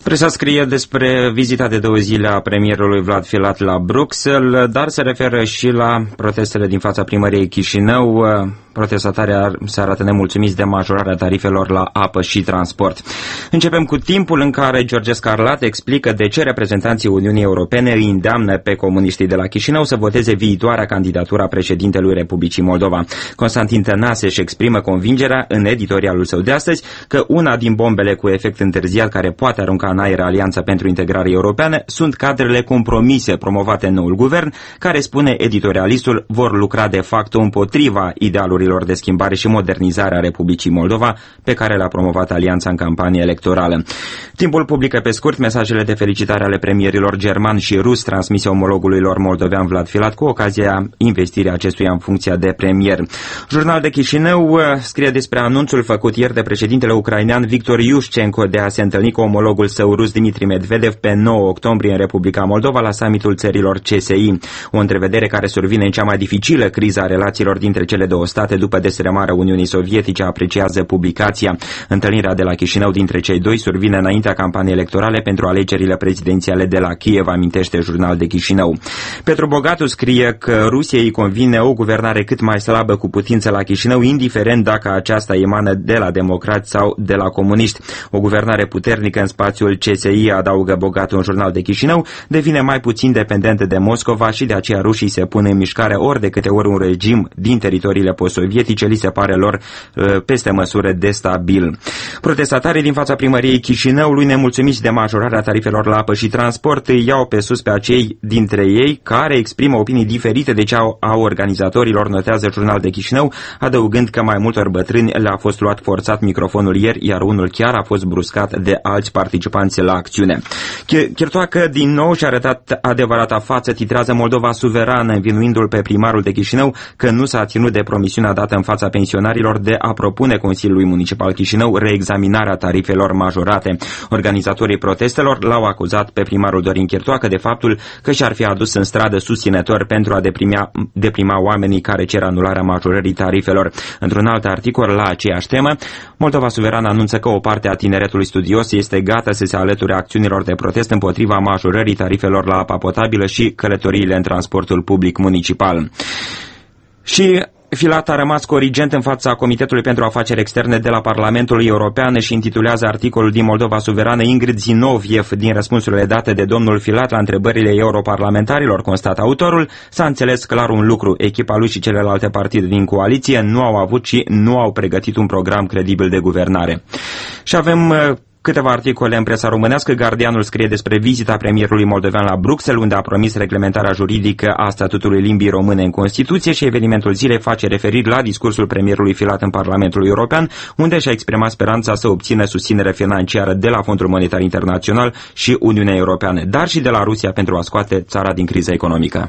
Presa scrie despre vizita de 2 zile a premierului Vlad Filat la Bruxelles, dar se referă și la protestele din fața primăriei Chișinău. Protestatarii se arată nemulțumiți de majorarea tarifelor la apă și transport. Începem cu timpul în care George Scarlat explică de ce reprezentanții Uniunii Europene îi îndeamnă pe comuniștii de la Chișinău să voteze viitoarea candidatură a președintelui Republicii Moldova. Constantin Tănase își exprimă convingerea în editorialul său de astăzi că una din bombele cu efect întârziat care poate arunca în aer Alianța pentru Integrare Europeană sunt cadrele compromise promovate în noul guvern, care, spune editorialistul, vor lucra de fapt împotriva idealurilor de schimbare și modernizare a Republicii Moldova pe care le-a promovat Alianța în campanie electorală. Timpul publică pe scurt mesajele de felicitare ale premierilor german și rus transmise omologului lor moldovean Vlad Filat cu ocazia investirii acestuia în funcția de premier. Jurnal de Chișinău scrie despre anunțul făcut ieri de președintele ucrainean Victor Iushchenko de a se întâlni cu omologul său rus Dmitri Medvedev pe 9 octombrie în Republica Moldova la summitul țărilor CSI. O întrevedere care survine în cea mai dificilă criză a relațiilor dintre cele două state după destrămarea Uniunii Sovietice, apreciază publicația. Întâlnirea de la Chișinău dintre cei doi survine înaintea campaniei electorale pentru alegerile prezidențiale de la Kiev, amintește Jurnal de Chișinău. Petru Bogatu scrie că Rusiei îi convine o guvernare cât mai slabă cu putință la Chișinău, indiferent dacă aceasta emană de la democrați sau de la comuniști. O guvernare puternică în spațiul CSI, adaugă Bogatu în Jurnal de Chișinău, devine mai puțin dependentă de Moscova și de aceea rușii se pun în mișcare ori de câte ori un regim din teritoriile postsovietice li se pare lor peste măsură de stabil. Protestatarii din fața primăriei Chișinăului, nemulțumiți de majorarea tarifelor la apă și transport, îi iau pe sus pe acei dintre ei care exprimă opinii diferite de cea a organizatorilor, notează Jurnal de Chișinău, adăugând că mai multor bătrâni le-a fost luat forțat microfonul ieri, iar unul chiar a fost bruscat de alți participanți la acțiune. Chirtoacă din nou și-a arătat adevărata față, titrează Moldova suverană, învinuindu-l pe primarul de Chișinău că nu s-a ținut de promisiunea dată în fața pensionarilor de a propune Consiliului Municipal Chișinău reexaminarea tarifelor majorate. Organizatorii protestelor l-au acuzat pe primarul Dorin Chirtoacă de faptul că și-ar fi adus în stradă susținători pentru a deprima oamenii care cer anularea majorării tarifelor. Într-un alt articol la aceeași temă, Moldova Suverană anunță că o parte a tineretului studios este gata să se alăture acțiunilor de protest împotriva majorării tarifelor la apa potabilă și călătoriile în transportul public municipal. Și Filat a rămas corigent în fața Comitetului pentru Afaceri Externe de la Parlamentul European și intitulează articolul din Moldova Suverană Ingrid Zinoviev din răspunsurile date de domnul Filat la întrebările europarlamentarilor, constată autorul. S-a înțeles clar un lucru: echipa lui și celelalte partide din coaliție nu au avut și nu au pregătit un program credibil de guvernare. Și avem câteva articole în presa românească. Gardianul scrie despre vizita premierului moldovean la Bruxelles, unde a promis reglementarea juridică a statutului limbii române în Constituție, și evenimentul zilei face referiri la discursul premierului Filat în Parlamentul European, unde și-a exprimat speranța să obțină susținere financiară de la Fondul Monetar Internațional și Uniunea Europeană, dar și de la Rusia pentru a scoate țara din criza economică.